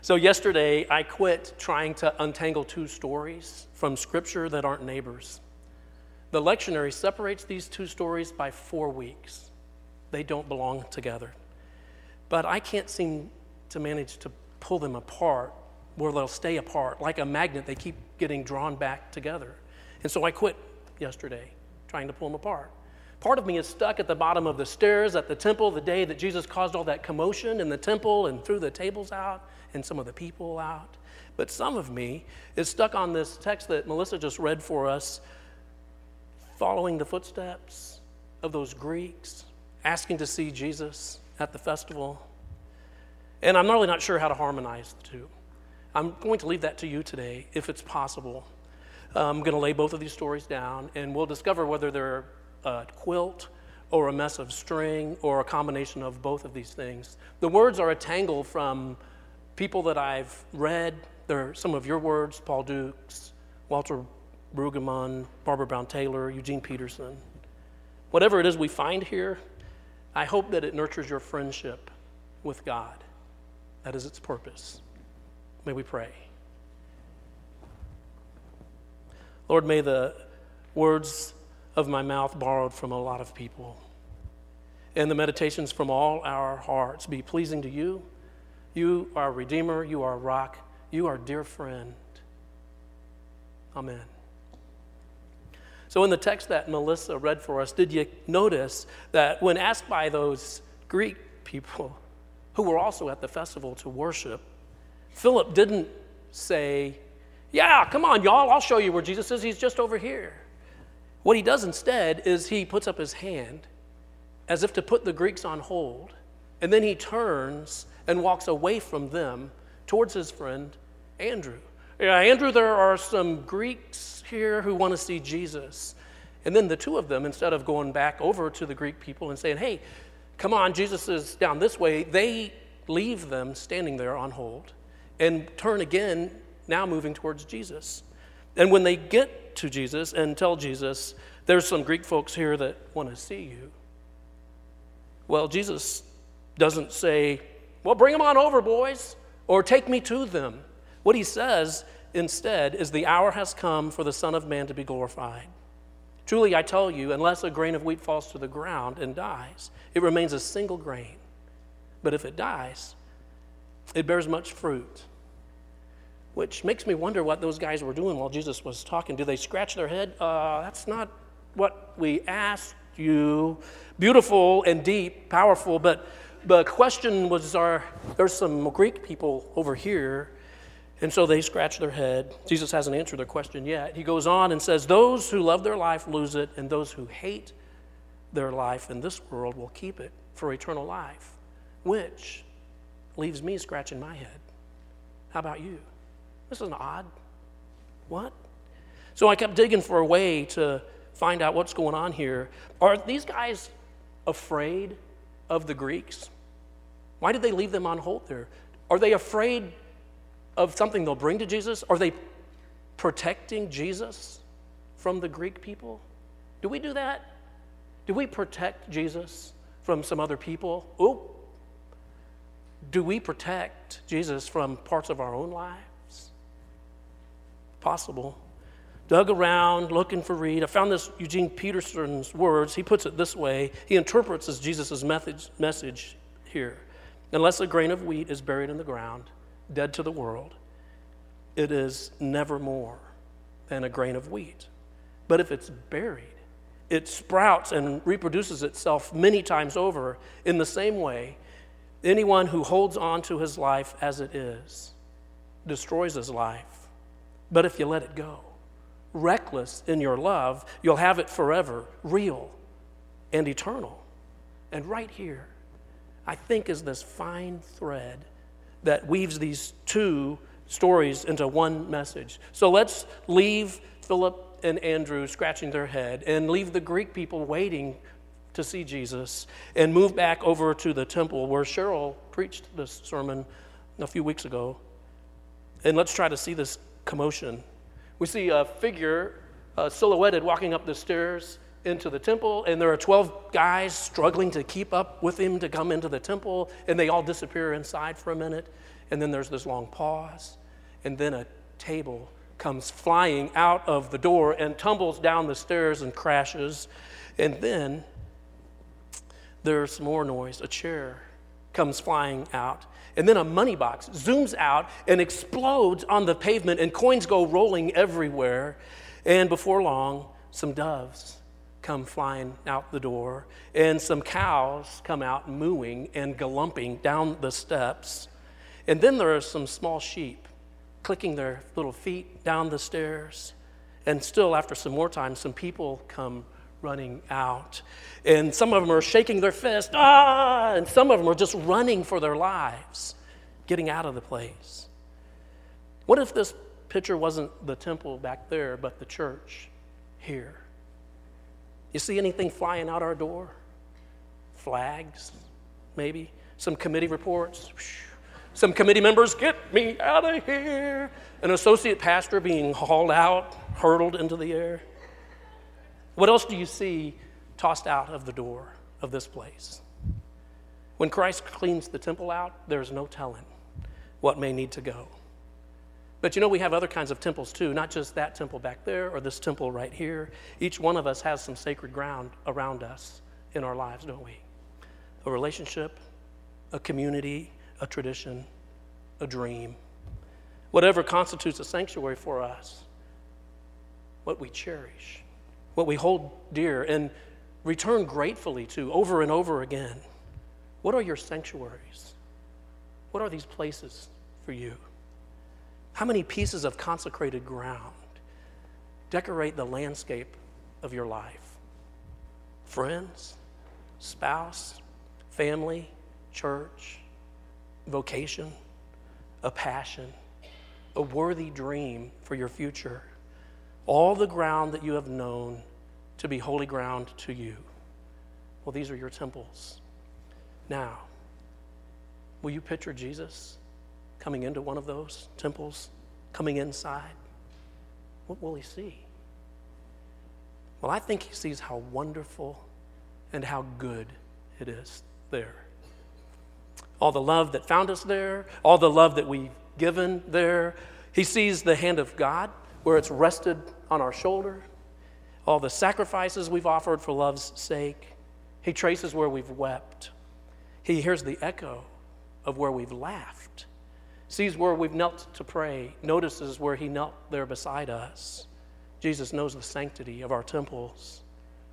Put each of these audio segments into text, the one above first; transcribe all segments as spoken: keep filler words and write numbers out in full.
So yesterday, I quit trying to untangle two stories from Scripture that aren't neighbors. The lectionary separates these two stories by four weeks. They don't belong together. But I can't seem to manage to pull them apart where they'll stay apart. Like a magnet, they keep getting drawn back together. And so I quit yesterday trying to pull them apart. Part of me is stuck at the bottom of the stairs at the temple the day that Jesus caused all that commotion in the temple and threw the tables out and some of the people out. But some of me is stuck on this text that Melissa just read for us, following the footsteps of those Greeks, asking to see Jesus at the festival. And I'm really not sure how to harmonize the two. I'm going to leave that to you today, if it's possible. I'm going to lay both of these stories down, and we'll discover whether they're a quilt or a mess of string or a combination of both of these things. The words are a tangle from people that I've read. They're some of your words, Paul Dukes, Walter Brueggemann, Barbara Brown Taylor, Eugene Peterson. Whatever it is we find here, I hope that it nurtures your friendship with God. That is its purpose. May we pray. Lord, may the words of my mouth borrowed from a lot of people and the meditations from all our hearts be pleasing to you. You are a Redeemer. You are a rock. You are a dear friend. Amen. So in the text that Melissa read for us, did you notice that when asked by those Greek people who were also at the festival to worship, Philip didn't say, yeah, come on, y'all, I'll show you where Jesus is. He's just over here. What he does instead is he puts up his hand as if to put the Greeks on hold, and then he turns and walks away from them towards his friend Andrew. Yeah, Andrew, there are some Greeks here who want to see Jesus. And then the two of them, instead of going back over to the Greek people and saying, hey, come on, Jesus is down this way, they leave them standing there on hold and turn again, now moving towards Jesus. And when they get to Jesus and tell Jesus, there's some Greek folks here that want to see you, well, Jesus doesn't say, well, bring them on over, boys, or take me to them. What he says instead is the hour has come for the Son of Man to be glorified. Truly, I tell you, unless a grain of wheat falls to the ground and dies, it remains a single grain. But if it dies, it bears much fruit. Which makes me wonder what those guys were doing while Jesus was talking. Do they scratch their head? Uh, that's not what we asked you. Beautiful and deep, powerful, but the question was, are there's some Greek people over here, and so they scratch their head. Jesus hasn't answered their question yet. He goes on and says, those who love their life lose it, and those who hate their life in this world will keep it for eternal life, which leaves me scratching my head. How about you? This is odd. What? So I kept digging for a way to find out what's going on here. Are these guys afraid of the Greeks? Why did they leave them on hold there? Are they afraid of something they'll bring to Jesus? Are they protecting Jesus from the Greek people? Do we do that? Do we protect Jesus from some other people? Ooh. Do we protect Jesus from parts of our own lives? Possible. Dug around looking for Reed. I found this Eugene Peterson's words. He puts it this way. He interprets as Jesus' message here. Unless a grain of wheat is buried in the ground, dead to the world, it is never more than a grain of wheat. But if it's buried, it sprouts and reproduces itself many times over. In the same way, anyone who holds on to his life as it is destroys his life. But if you let it go, reckless in your love, you'll have it forever, real and eternal. And right here, I think, is this fine thread that weaves these two stories into one message. So let's leave Philip and Andrew scratching their head and leave the Greek people waiting to see Jesus and move back over to the temple where Cheryl preached this sermon a few weeks ago. And let's try to see this commotion. We see a figure uh, silhouetted walking up the stairs into the temple, and there are twelve guys struggling to keep up with him to come into the temple, and they all disappear inside for a minute. And then there's this long pause, and then a table comes flying out of the door and tumbles down the stairs and crashes. And then there's more noise. A chair comes flying out. And then a money box zooms out and explodes on the pavement, and coins go rolling everywhere. And before long, some doves come flying out the door, and some cows come out mooing and galumping down the steps. And then there are some small sheep clicking their little feet down the stairs. And still, after some more time, some people come running out. And some of them are shaking their fist, ah! And some of them are just running for their lives, getting out of the place. What if this picture wasn't the temple back there, but the church here? You see anything flying out our door? Flags, maybe? Some committee reports? Some committee members, get me out of here. An associate pastor being hauled out, hurtled into the air. What else do you see tossed out of the door of this place? When Christ cleans the temple out, there's no telling what may need to go. But you know, we have other kinds of temples too, not just that temple back there or this temple right here. Each one of us has some sacred ground around us in our lives, don't we? A relationship, a community, a tradition, a dream. Whatever constitutes a sanctuary for us, what we cherish, what we hold dear and return gratefully to over and over again. What are your sanctuaries? What are these places for you? How many pieces of consecrated ground decorate the landscape of your life? Friends, spouse, family, church, vocation, a passion, a worthy dream for your future. All the ground that you have known to be holy ground to you. Well, these are your temples. Now, will you picture Jesus coming into one of those temples, coming inside? What will he see? Well, I think he sees how wonderful and how good it is there. All the love that found us there, all the love that we've given there. He sees the hand of God where it's rested on our shoulder, all the sacrifices we've offered for love's sake. He traces where we've wept. He hears the echo of where we've laughed, sees where we've knelt to pray, notices where he knelt there beside us. Jesus knows the sanctity of our temples.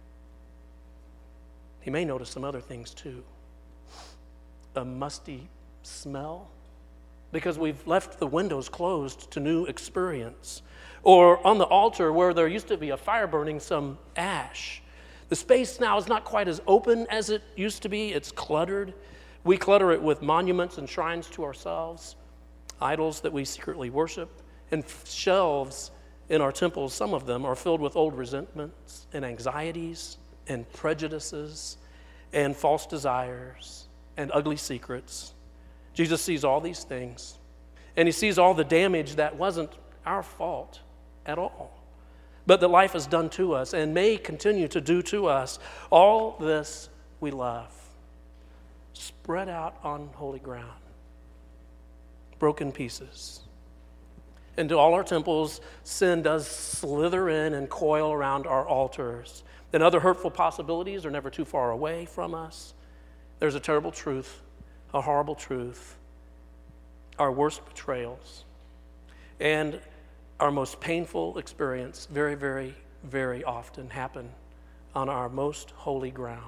He may notice some other things too. A musty smell because we've left the windows closed to new experience. Or on the altar where there used to be a fire burning, some ash. The space now is not quite as open as it used to be. It's cluttered. We clutter it with monuments and shrines to ourselves, idols that we secretly worship, and shelves in our temples. Some of them are filled with old resentments and anxieties and prejudices and false desires and ugly secrets. Jesus sees all these things, and he sees all the damage that wasn't our fault at all, but that life has done to us and may continue to do to us. All this we love, spread out on holy ground, broken pieces. Into all our temples, sin does slither in and coil around our altars. And other hurtful possibilities are never too far away from us. There's a terrible truth, a horrible truth, our worst betrayals, and our most painful experience very, very, very often happen on our most holy ground.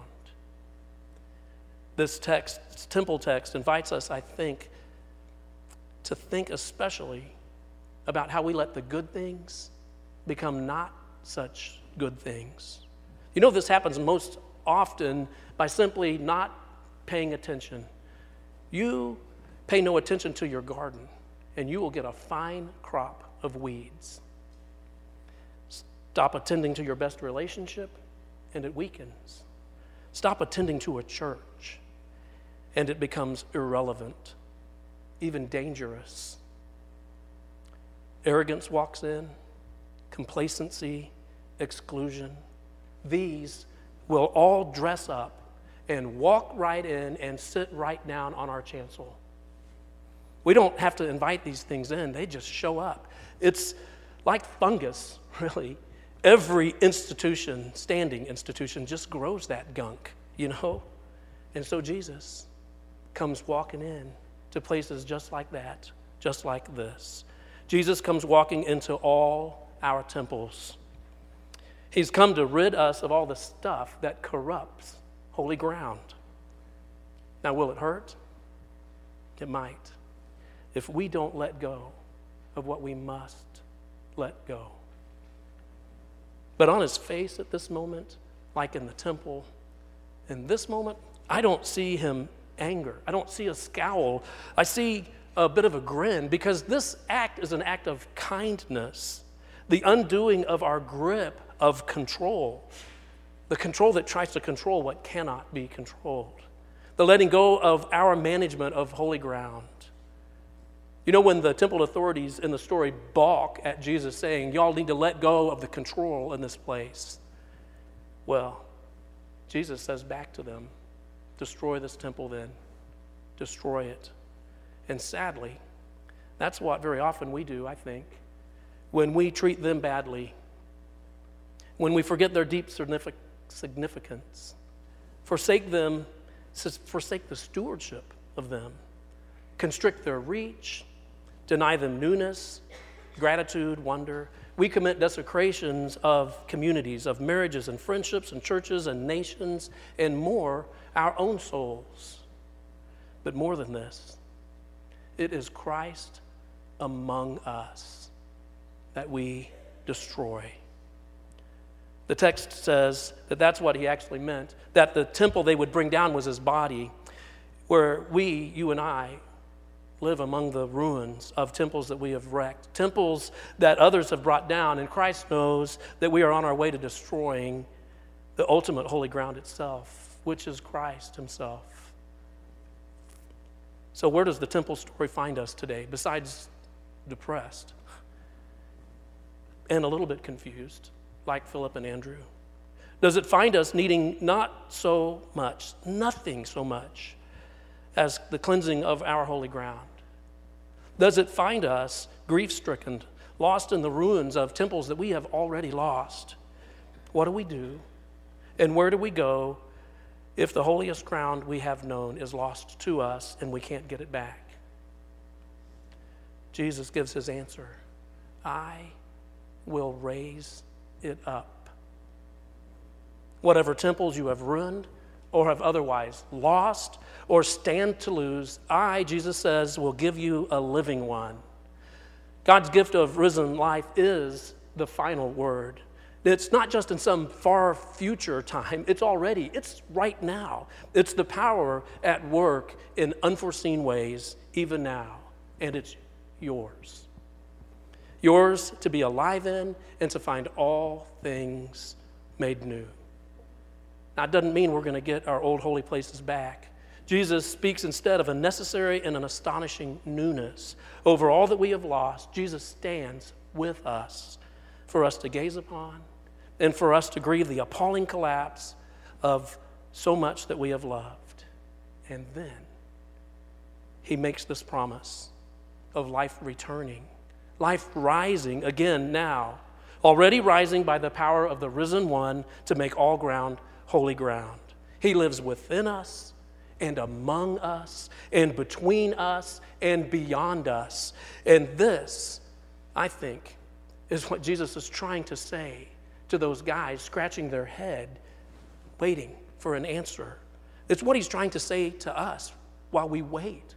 This text, this temple text, invites us, I think, to think especially about how we let the good things become not such good things. You know, this happens most often by simply not paying attention. You pay no attention to your garden, and you will get a fine crop of weeds. Stop attending to your best relationship, and it weakens. Stop attending to a church, and it becomes irrelevant, even dangerous. Arrogance walks in, complacency, exclusion. These will all dress up and walk right in and sit right down on our chancel. We don't have to invite these things in. They just show up. It's like fungus, really. Every institution, standing institution, just grows that gunk, you know? And so Jesus comes walking in to places just like that, just like this. Jesus comes walking into all our temples. He's come to rid us of all the stuff that corrupts holy ground. Now, will it hurt? It might. If we don't let go of what we must let go. But on his face at this moment, like in the temple, in this moment, I don't see him anger. I don't see a scowl. I see a bit of a grin, because this act is an act of kindness, the undoing of our grip of control, the control that tries to control what cannot be controlled, the letting go of our management of holy ground. You know, when the temple authorities in the story balk at Jesus saying, y'all need to let go of the control in this place, well, Jesus says back to them, destroy this temple then, destroy it. And sadly, that's what very often we do, I think, when we treat them badly, when we forget their deep significance, forsake them, forsake the stewardship of them, constrict their reach, deny them newness, gratitude, wonder. We commit desecrations of communities, of marriages and friendships and churches and nations and more, our own souls. But more than this, it is Christ among us that we destroy. The text says that that's what he actually meant, that the temple they would bring down was his body, where we, you and I, live among the ruins of temples that we have wrecked, temples that others have brought down, and Christ knows that we are on our way to destroying the ultimate holy ground itself, which is Christ himself. So where does the temple story find us today, besides depressed and a little bit confused, like Philip and Andrew? Does it find us needing not so much, nothing so much, as the cleansing of our holy ground? Does it find us grief-stricken, lost in the ruins of temples that we have already lost? What do we do? And where do we go if the holiest ground we have known is lost to us and we can't get it back? Jesus gives his answer. I will raise it up. Whatever temples you have ruined or have otherwise lost or stand to lose, I, Jesus says, will give you a living one. God's gift of risen life is the final word. It's not just in some far future time. It's already, it's right now. It's the power at work in unforeseen ways, even now. And it's yours. Yours to be alive in and to find all things made new. Now, it doesn't mean we're going to get our old holy places back. Jesus speaks instead of a necessary and an astonishing newness. Over all that we have lost, Jesus stands with us for us to gaze upon and for us to grieve the appalling collapse of so much that we have loved. And then he makes this promise of life returning, life rising again now, already rising by the power of the risen one to make all ground holy ground. He lives within us and among us and between us and beyond us. And this, I think, is what Jesus is trying to say to those guys scratching their head, waiting for an answer. It's what he's trying to say to us while we wait.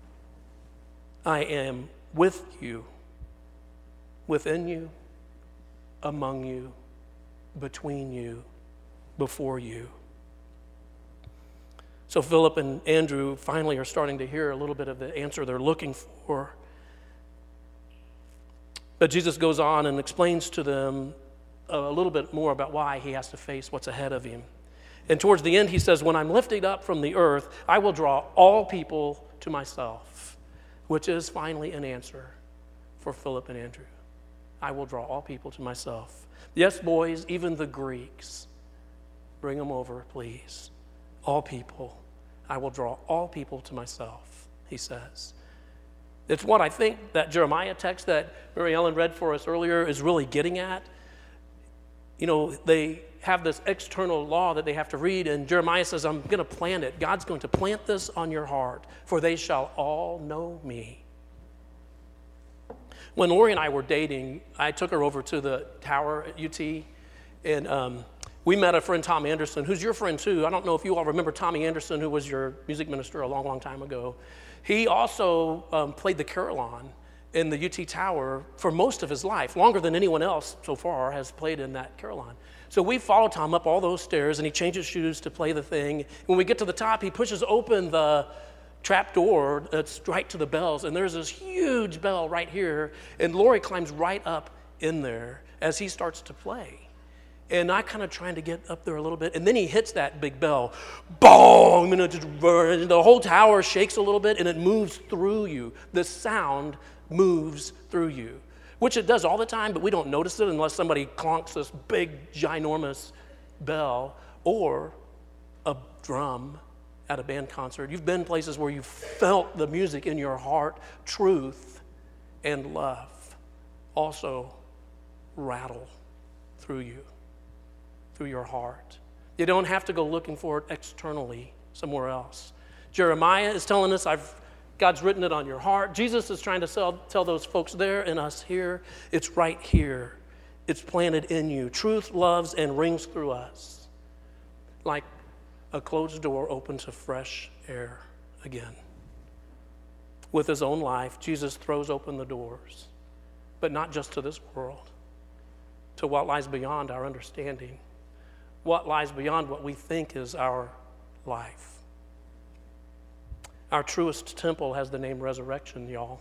I am with you, within you, among you, between you, before you. So Philip and Andrew finally are starting to hear a little bit of the answer they're looking for. But Jesus goes on and explains to them a little bit more about why he has to face what's ahead of him. And towards the end, he says, when I'm lifted up from the earth, I will draw all people to myself, which is finally an answer for Philip and Andrew. I will draw all people to myself. Yes, boys, even the Greeks. Bring them over, please. All people. I will draw all people to myself, he says. It's what I think that Jeremiah text that Mary Ellen read for us earlier is really getting at. You know, they have this external law that they have to read, and Jeremiah says, I'm going to plant it. God's going to plant this on your heart, for they shall all know me. When Lori and I were dating, I took her over to the tower at U T, and um, we met a friend, Tom Anderson, who's your friend too. I don't know if you all remember Tommy Anderson, who was your music minister a long, long time ago. He also um, played the carillon in the U T Tower for most of his life, longer than anyone else so far has played in that carillon. So we followed Tom up all those stairs, and he changed his shoes to play the thing. When we get to the top, he pushes open the trap door that's right to the bells, and there's this huge bell right here, and Lori climbs right up in there as he starts to play. And I kind of trying to get up there a little bit, and then he hits that big bell, boom, and it just burns. The whole tower shakes a little bit, and it moves through you. The sound moves through you, which it does all the time, but we don't notice it unless somebody clonks this big, ginormous bell or a drum at a band concert. You've been places where you felt the music in your heart, truth and love also rattle through you, through your heart. You don't have to go looking for it externally somewhere else. Jeremiah is telling us, I've God's written it on your heart. Jesus is trying to tell, tell those folks there and us here, it's right here. It's planted in you. Truth loves and rings through us like a closed door open to fresh air again. With his own life, Jesus throws open the doors, but not just to this world, to what lies beyond our understanding, what lies beyond what we think is our life. Our truest temple has the name resurrection, y'all.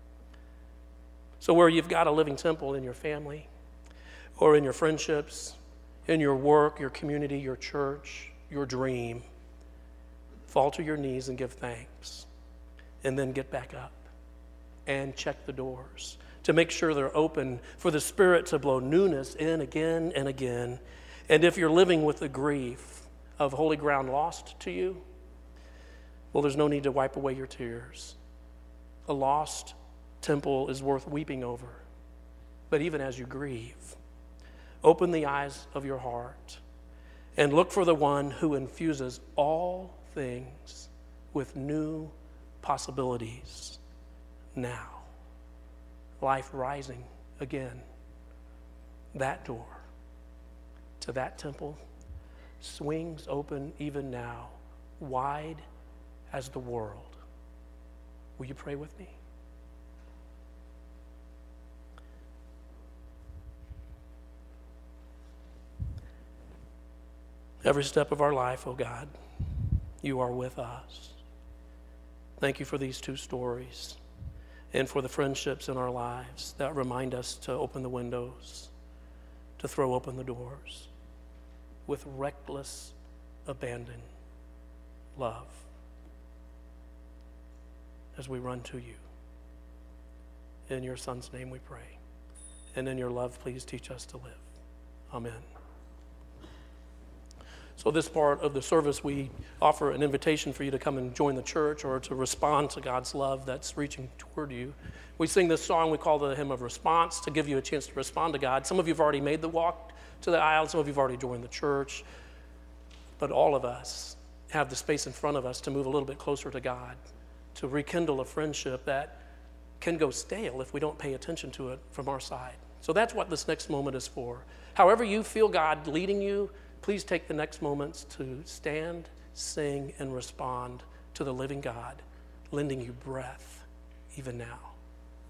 So where you've got a living temple in your family or in your friendships, in your work, your community, your church, your dream, fall to your knees and give thanks, and then get back up and check the doors to make sure they're open for the Spirit to blow newness in again and again. And if you're living with the grief of holy ground lost to you, well, there's no need to wipe away your tears. A lost temple is worth weeping over. But even as you grieve, open the eyes of your heart and look for the one who infuses all things with new possibilities now. Life rising again. That door to that temple swings open even now, wide as the world. Will you pray with me? Every step of our life, oh God, you are with us. Thank you for these two stories and for the friendships in our lives that remind us to open the windows, to throw open the doors with reckless abandon, love, as we run to you. In your Son's name we pray. And in your love, please teach us to live. Amen. So this part of the service, we offer an invitation for you to come and join the church or to respond to God's love that's reaching toward you. We sing this song, we call the hymn of response, to give you a chance to respond to God. Some of you have already made the walk to the aisle. Some of you have already joined the church. But all of us have the space in front of us to move a little bit closer to God, to rekindle a friendship that can go stale if we don't pay attention to it from our side. So that's what this next moment is for. However you feel God leading you, please take the next moments to stand, sing, and respond to the living God, lending you breath even now.